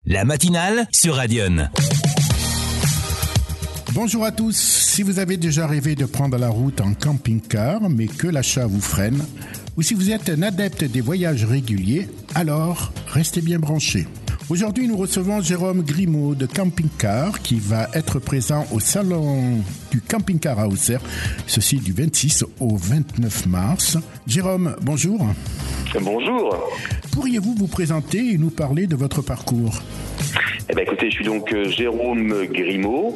la matinale sur Radion. Bonjour à tous. Si vous avez déjà rêvé de prendre la route en camping-car, mais que l'achat vous freine, ou si vous êtes un adepte des voyages réguliers, alors restez bien branchés. Aujourd'hui, nous recevons Jérôme Grimaud de Camping Car qui va être présent au salon du camping-car à Auxerre, ceci du 26 au 29 mars. Jérôme, bonjour. Bonjour. Pourriez-vous vous présenter et nous parler de votre parcours ? Écoutez, je suis donc Jérôme Grimaud.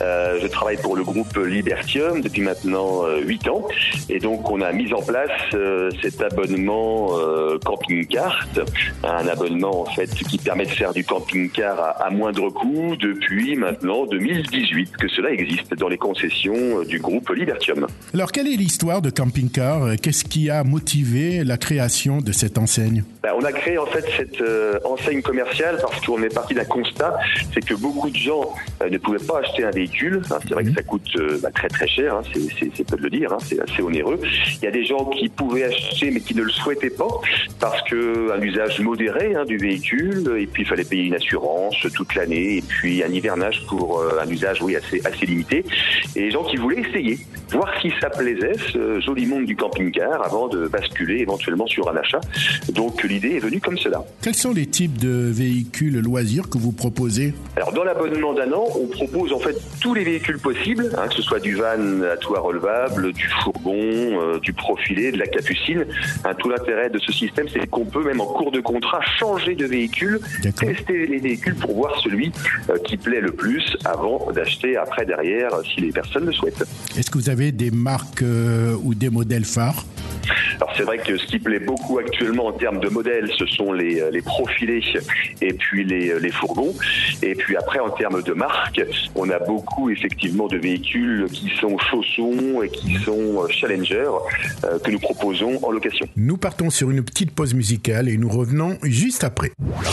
Je travaille pour le groupe Libertium depuis maintenant 8 ans. Et donc, on a mis en place cet abonnement camping-car. Un abonnement, en fait, qui permet de faire du camping-car à moindre coût depuis maintenant 2018 que cela existe dans les concessions du groupe Libertium. Alors, quelle est l'histoire de camping-car ? Qu'est-ce qui a motivé la création de cette enseigne ? On a créé en fait cette enseigne commerciale parce qu'on est parti d'un constat, c'est que beaucoup de gens ne pouvaient pas acheter un véhicule. C'est vrai que ça coûte très très cher, c'est peu de le dire, c'est assez onéreux. Il y a des gens qui pouvaient acheter mais qui ne le souhaitaient pas parce qu'un usage modéré du véhicule, et puis il fallait payer une assurance toute l'année, et puis un hivernage pour un usage assez limité. Et les gens qui voulaient essayer, voir si ça plaisait, ce joli monde du camping-car, avant de basculer éventuellement sur un achat. Donc l'idée est venue comme cela. Quels sont les types de véhicules loisirs que vous proposez ? Alors dans l'abonnement d'un an, on propose en fait tous les véhicules possibles, que ce soit du van à toit relevable, du fourgon, du profilé, de la capucine. Tout l'intérêt de ce système, c'est qu'on peut même en cours de contrat changer de véhicule, tester les véhicules pour voir celui qui plaît le plus avant d'acheter après derrière si les personnes le souhaitent. Est-ce que vous avez des marques ou des modèles phares ? Alors c'est vrai que ce qui plaît beaucoup actuellement en termes de modèles, ce sont les profilés et puis les fourgons. Et puis après, en termes de marque, on a beaucoup effectivement de véhicules qui sont chaussons et qui sont Challenger que nous proposons en location. Nous partons sur une petite pause musicale et nous revenons juste après.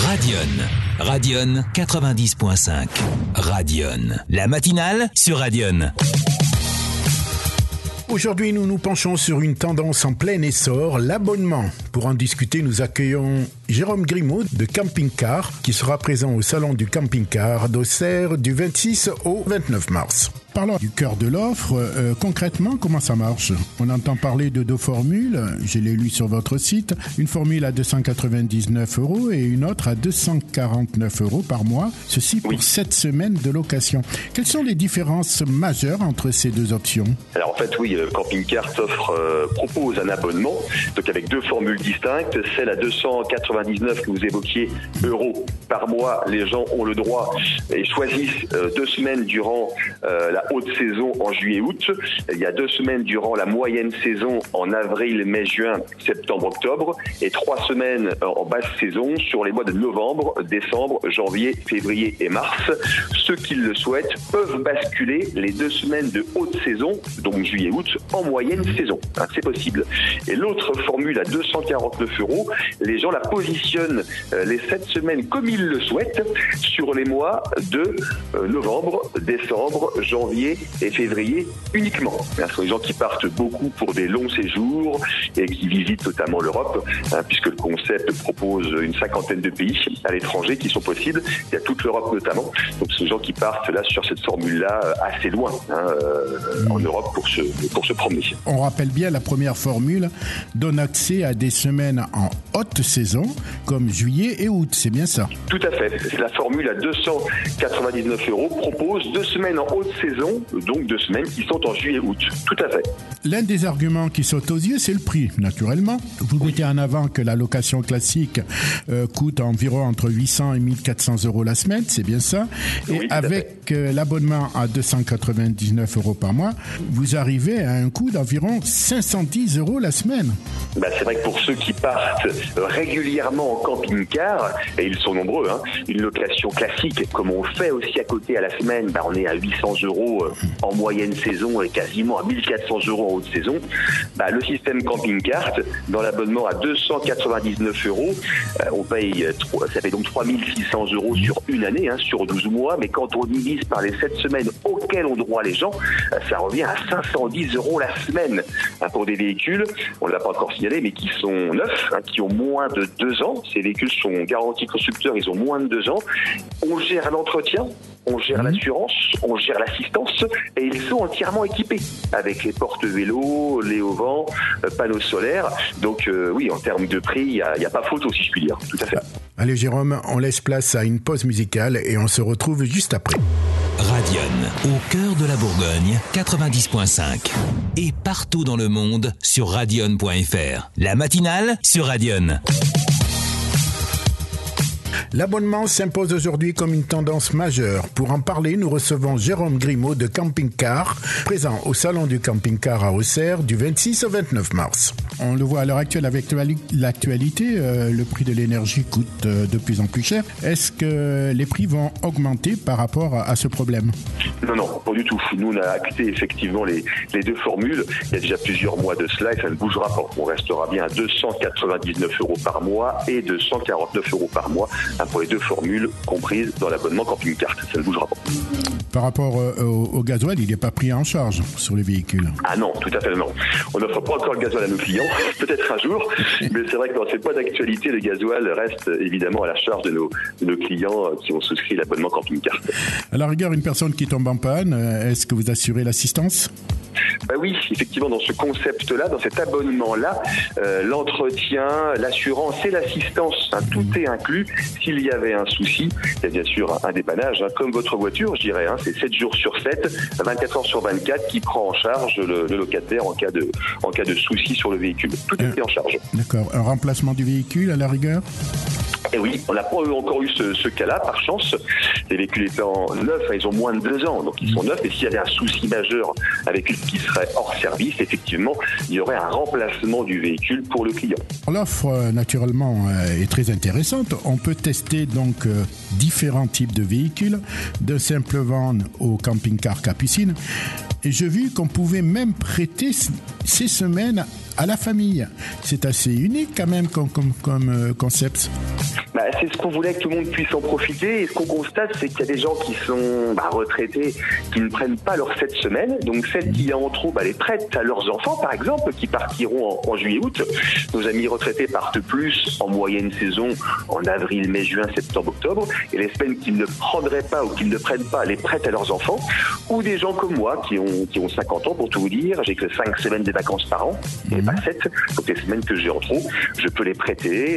Radion 90.5. Radion, la matinale sur Radion. Aujourd'hui, nous nous penchons sur une tendance en plein essor, l'abonnement. Pour en discuter, nous accueillons Jérôme Grimaud de Camping Car qui sera présent au salon du camping-car d'Auxerre du 26 au 29 mars. Parlons du cœur de l'offre. Concrètement, comment ça marche ? On entend parler de 2 formules. Je l'ai lu sur votre site. Une formule à 299 € et une autre à 249 € par mois. Ceci pour 7 semaines de location. Quelles sont les différences majeures entre ces 2 options ? Alors en fait, oui, Camping Car propose un abonnement, donc avec 2 formules distinctes. Celle à 299 que vous évoquiez, euros par mois, les gens ont le droit et choisissent 2 semaines durant la haute saison en juillet-août. Il y a 2 semaines durant la moyenne saison en avril, mai, juin, septembre, octobre, et 3 semaines en basse saison sur les mois de novembre, décembre, janvier, février et mars. Ceux qui le souhaitent peuvent basculer les 2 semaines de haute saison, donc juillet-août, en moyenne saison. C'est possible. Et l'autre formule à 249 €, les gens la positionnent les 7 semaines comme ils le souhaitent sur les mois de novembre, décembre, janvier et février uniquement. Ce sont des gens qui partent beaucoup pour des longs séjours et qui visitent notamment l'Europe, puisque le concept propose une 50aine de pays à l'étranger qui sont possibles. Il y a toute l'Europe notamment. Donc ce sont des gens qui partent là sur cette formule-là assez loin en Europe pour se promener. On rappelle bien, la première formule donne accès à des semaines en haute saison comme juillet et août, c'est bien ça ? Tout à fait. La formule à 299 € propose 2 semaines en haute saison, donc 2 semaines qui sont en juillet-août. Tout à fait. L'un des arguments qui saute aux yeux, c'est le prix, naturellement. Vous mettez en avant que la location classique coûte environ entre 800 et 1400 € la semaine, c'est bien ça. Et oui, avec l'abonnement à 299 € par mois, vous arrivez à un coût d'environ 510 € la semaine. C'est vrai que pour ceux qui partent régulièrement en camping-car, et ils sont nombreux, une location classique, comme on fait aussi à côté à la semaine, on est à 800 € € en moyenne saison et quasiment à 1400 € en haute saison. Le système camping-carte, dans l'abonnement à 299 €, on paye, ça fait donc 3600 € sur une année, sur 12 mois, mais quand on divise par les 7 semaines auxquelles ont droit les gens, ça revient à 510 € la semaine pour des véhicules, on ne l'a pas encore signalé, mais qui sont neufs, qui ont moins de 2 ans. Ces véhicules sont garantis constructeurs, ils ont moins de 2 ans. On gère l'entretien, on gère l'assurance, on gère l'assistance et ils sont entièrement équipés avec les porte-vélos, les auvents, panneaux solaires. Donc oui, en termes de prix, il n'y a pas photo si je puis dire. Tout à fait. Allez Jérôme, on laisse place à une pause musicale et on se retrouve juste après. Radion, au cœur de la Bourgogne, 90.5. Et partout dans le monde sur radion.fr. La matinale sur Radion. L'abonnement s'impose aujourd'hui comme une tendance majeure. Pour en parler, nous recevons Jérôme Grimaud de Camping Car, présent au Salon du Camping Car à Auxerre du 26 au 29 mars. On le voit à l'heure actuelle avec l'actualité, le prix de l'énergie coûte de plus en plus cher. Est-ce que les prix vont augmenter par rapport à ce problème ? Non, pas du tout. Nous, on a acté effectivement les deux formules. Il y a déjà plusieurs mois de cela et ça ne bougera pas. On restera bien à 299 € par mois et 249 € par mois pour les deux formules comprises dans l'abonnement camping-carte. Ça ne bougera pas. Par rapport au gasoil, il n'est pas pris en charge sur les véhicules. Ah non, tout à fait non. On n'offre pas encore le gasoil à nos clients, peut-être un jour, mais c'est vrai que dans ces points d'actualité, le gasoil reste évidemment à la charge de nos clients qui ont souscrit l'abonnement camping-carte. À la rigueur, une personne qui tombe en panne, est-ce que vous assurez l'assistance ? Oui, effectivement, dans ce concept-là, dans cet abonnement-là, l'entretien, l'assurance et l'assistance, tout est inclus. S'il y avait un souci, il y a bien sûr un dépannage, comme votre voiture, je dirais, c'est 7 jours sur 7, 24 heures sur 24, qui prend en charge le locataire en cas de souci sur le véhicule. Tout est pris en charge. D'accord. Un remplacement du véhicule, à la rigueur ? Et oui, on n'a pas encore eu ce cas-là, par chance. Les véhicules étant neufs, ils ont moins de 2 ans, donc ils sont neufs. Et s'il y avait un souci majeur avec une qui serait hors service, effectivement, il y aurait un remplacement du véhicule pour le client. L'offre, naturellement, est très intéressante. On peut tester donc différents types de véhicules, de simple van au camping-car Capucine. Et j'ai vu qu'on pouvait même prêter ces semaines à la famille. C'est assez unique quand même comme concept. C'est ce qu'on voulait que tout le monde puisse en profiter. Et ce qu'on constate, c'est qu'il y a des gens qui sont retraités, qui ne prennent pas leurs 7 semaines. Donc celles qui en trop, les prêtent à leurs enfants, par exemple, qui partiront en juillet-août. Nos amis retraités partent plus en moyenne saison, en avril, mai, juin, septembre, octobre. Et les semaines qu'ils ne prendraient pas ou qu'ils ne prennent pas, les prêtent à leurs enfants. Ou des gens comme moi, qui ont 50 ans, pour tout vous dire. J'ai que 5 semaines de vacances par an, et pas 7. Donc les semaines que j'ai en trop, je peux les prêter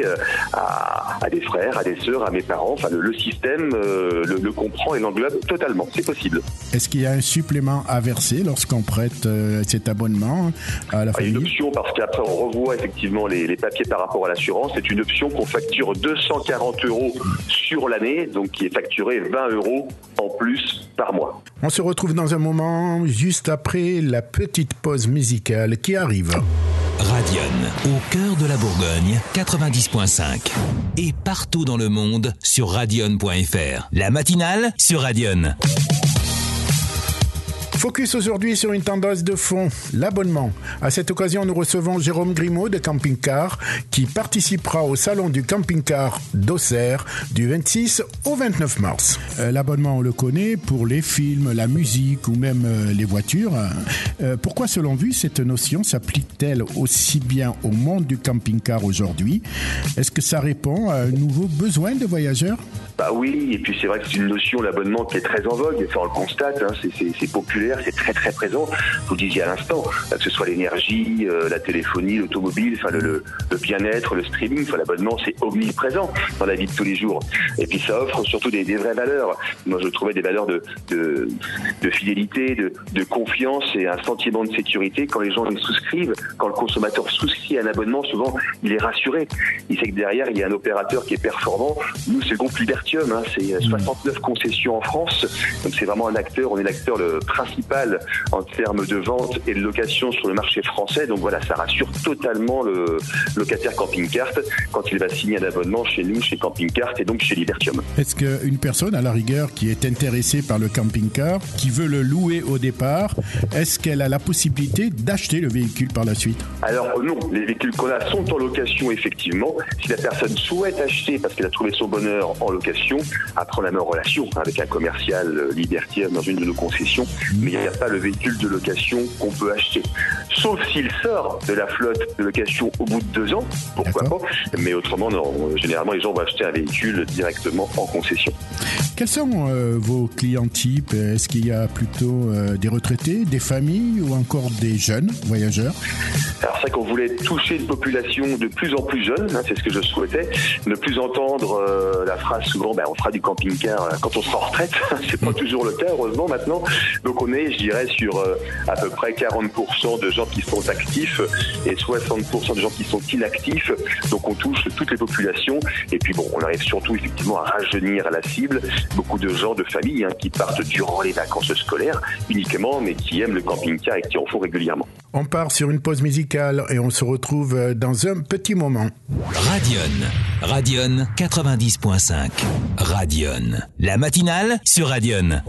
à des frères, à des sœurs, à mes parents. Enfin, le système le comprend et l'englobe totalement. C'est possible. Est-ce qu'il y a un supplément à verser lorsqu'on prête cet abonnement à la famille ? Une option, parce qu'après on revoit effectivement les papiers par rapport à l'assurance. C'est une option qu'on facture 240 € sur l'année, donc qui est facturée 20 € en plus par mois. On se retrouve dans un moment, juste après la petite pause musicale qui arrive. Radion, au cœur de la Bourgogne, 90.5. Et partout dans le monde sur radion.fr. La matinale sur Radion. Focus aujourd'hui sur une tendance de fond, l'abonnement. À cette occasion, nous recevons Jérôme Grimaud de Camping Car qui participera au Salon du Camping Car d'Auxerre du 26 au 29 mars. L'abonnement, on le connaît pour les films, la musique ou même les voitures. Pourquoi, selon vous, cette notion s'applique-t-elle aussi bien au monde du camping-car aujourd'hui ? Est-ce que ça répond à un nouveau besoin de voyageurs ? Oui, et puis c'est vrai que c'est une notion, l'abonnement, qui est très en vogue. Enfin, on le constate, c'est populaire, c'est très très présent. Vous le disiez à l'instant, que ce soit l'énergie, la téléphonie, l'automobile, enfin le bien-être, le streaming, enfin l'abonnement, c'est omniprésent dans la vie de tous les jours. Et puis ça offre surtout des vraies valeurs. Moi, je trouvais des valeurs de fidélité, de confiance et un sentiment de sécurité quand les gens les souscrivent. Quand le consommateur souscrit un abonnement, souvent il est rassuré. Il sait que derrière il y a un opérateur qui est performant. Nous, c'est le groupe Liberté Libertium, c'est 69 concessions en France, donc c'est vraiment on est l'acteur le principal en termes de vente et de location sur le marché français, donc voilà, ça rassure totalement le locataire camping-car quand il va signer un abonnement chez nous, chez Camping Car et donc chez Libertium. Est-ce qu'une personne, à la rigueur, qui est intéressée par le camping-car, qui veut le louer au départ, est-ce qu'elle a la possibilité d'acheter le véhicule par la suite? Alors non, les véhicules qu'on a sont en location effectivement. Si la personne souhaite acheter parce qu'elle a trouvé son bonheur en location, après on la met en relation avec un commercial Libertium dans une de nos concessions, mais il n'y a pas le véhicule de location qu'on peut acheter. Sauf s'il sort de la flotte de location au bout de 2 ans, pourquoi pas, mais autrement non. Généralement les gens vont acheter un véhicule directement en concession. Quels sont vos clients types? Est-ce qu'il y a plutôt des retraités, des familles ou encore des jeunes voyageurs? Alors c'est vrai qu'on voulait toucher une population de plus en plus jeune, c'est ce que je souhaitais, ne plus entendre la phrase souvent on fera du camping-car quand on sera en retraite, c'est pas toujours le cas heureusement maintenant, donc on est je dirais sur à peu près 40% de gens qui sont actifs et 60% de gens qui sont inactifs, donc on touche toutes les populations et puis on arrive surtout effectivement à rajeunir la cible, beaucoup de gens de famille qui partent durant les vacances scolaires uniquement mais qui aiment le camping-car et qui en font régulièrement. On part sur une pause musicale et on se retrouve dans un petit moment. Radion 90.5. Radion. La matinale sur Radion.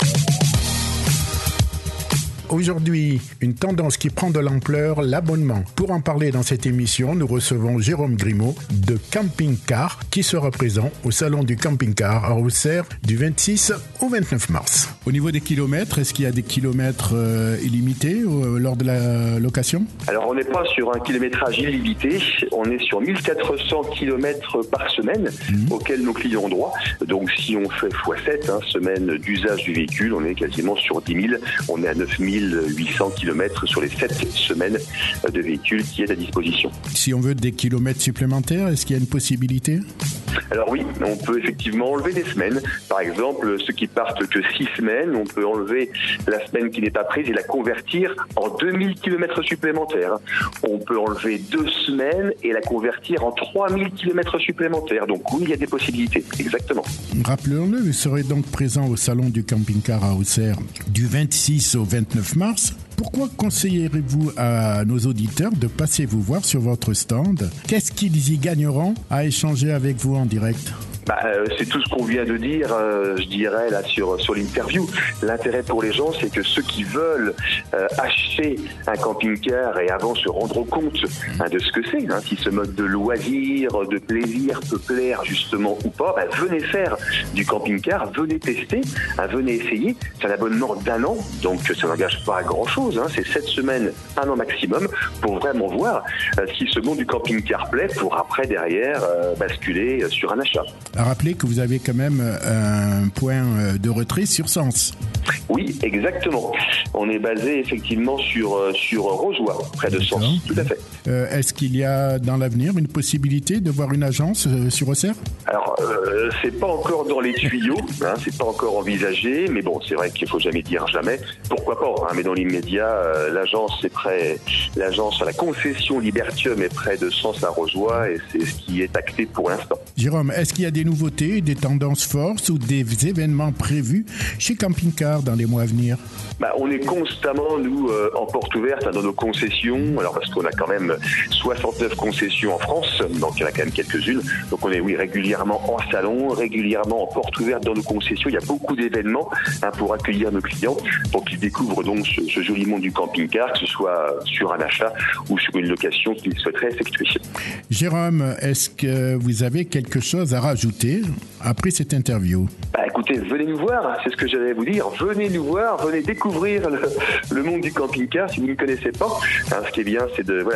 Aujourd'hui, une tendance qui prend de l'ampleur, l'abonnement. Pour en parler dans cette émission, nous recevons Jérôme Grimaud de Camping Car qui sera présent au salon du Camping Car à Auxerre du 26 au 29 mars. Au niveau des kilomètres, est-ce qu'il y a des kilomètres illimités lors de la location? Alors on n'est pas sur un kilométrage illimité, on est sur 1400 km par semaine auxquels nos clients ont droit. Donc si on fait x7, semaine d'usage du véhicule, on est quasiment sur 10 000, on est à 9800 km sur les 7 semaines de véhicules qui est à disposition. Si on veut des kilomètres supplémentaires, est-ce qu'il y a une possibilité? Alors oui, on peut effectivement enlever des semaines. Par exemple, ceux qui partent que 6 semaines, on peut enlever la semaine qui n'est pas prise et la convertir en 2000 km supplémentaires. On peut enlever 2 semaines et la convertir en 3000 km supplémentaires. Donc oui, il y a des possibilités, exactement. Rappelons-le, vous serez donc présent au salon du camping-car à Auxerre du 26 au 29 mars. Pourquoi conseillerez-vous à nos auditeurs de passer vous voir sur votre stand? Qu'est-ce qu'ils y gagneront à échanger avec vous en direct? C'est tout ce qu'on vient de dire, je dirais, là, sur l'interview. L'intérêt pour les gens, c'est que ceux qui veulent acheter un camping-car et avant se rendre compte de ce que c'est, si ce mode de loisir, de plaisir peut plaire justement ou pas, venez faire du camping-car, venez tester, venez essayer. C'est un abonnement d'1 an, donc ça n'engage pas à grand-chose. C'est 7 semaines, 1 an maximum, pour vraiment voir si ce monde du camping-car plaît, pour après, derrière, basculer sur un achat. À rappeler que vous avez quand même un point de retrait sur Sens. Oui, exactement. On est basé effectivement sur Rozoy, près de Sens. Tout à fait. Est-ce qu'il y a dans l'avenir une possibilité de voir une agence sur Auxerre? Alors, c'est pas encore dans les tuyaux, c'est pas encore envisagé, mais bon, c'est vrai qu'il faut jamais dire jamais. Pourquoi pas, mais dans l'immédiat, l'agence est près, la concession Libertium est près de Sens à Rozoy et c'est ce qui est acté pour l'instant. Jérôme, est-ce qu'il y a des nouveautés, des tendances fortes ou des événements prévus chez Camping Car dans les mois à venir? On est constamment, nous, en porte ouverte dans nos concessions, alors parce qu'on a quand même 69 concessions en France, donc il y en a quand même quelques-unes, donc on est régulièrement en salon, régulièrement en porte ouverte dans nos concessions, il y a beaucoup d'événements pour accueillir nos clients, pour qu'ils découvrent donc ce joli monde du camping-car, que ce soit sur un achat ou sur une location qu'ils souhaiteraient effectuer. Jérôme, est-ce que vous avez quelque chose à rajouter après cette interview? Écoutez, venez nous voir, c'est ce que j'allais vous dire. Venez nous voir, venez découvrir le monde du camping-car si vous ne connaissez pas. Ce qui est bien, c'est de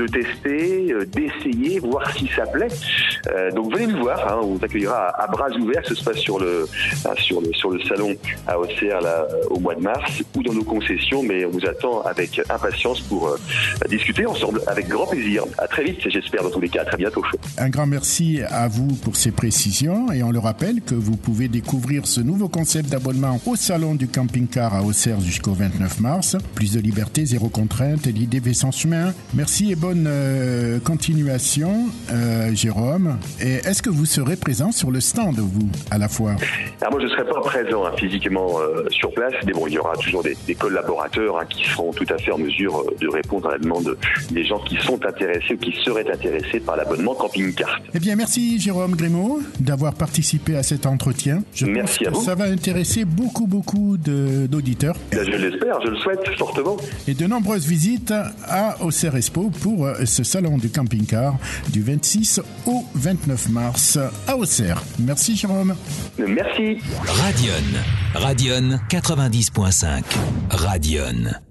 tester, d'essayer, voir si ça plaît. Donc venez nous voir, on vous accueillera à bras ouverts, que ce soit sur le salon à Auxerre au mois de mars ou dans nos concessions, mais on vous attend avec impatience pour discuter ensemble avec grand plaisir. À très vite, j'espère dans tous les cas. À très bientôt. Un grand merci à vous pour ces précisions et on le rappelle que vous pouvez découvrir découvrir ce nouveau concept d'abonnement au salon du camping-car à Auxerre jusqu'au 29 mars. Plus de liberté, zéro contrainte et l'idée va sans chemin. Merci et bonne continuation, Jérôme. Et est-ce que vous serez présent sur le stand, vous, à la foire? Alors moi, je ne serai pas présent physiquement sur place, mais bon, il y aura toujours des collaborateurs qui seront tout à fait en mesure de répondre à la demande des gens qui sont intéressés ou qui seraient intéressés par l'abonnement camping-car. Eh bien, merci Jérôme Grimaud d'avoir participé à cet entretien. Merci à vous. Ça va intéresser beaucoup d'auditeurs. Je l'espère, je le souhaite fortement. Et de nombreuses visites à Auxerre Expo pour ce salon du camping-car du 26 au 29 mars à Auxerre. Merci Jérôme. Merci. Radion 90.5. Radion.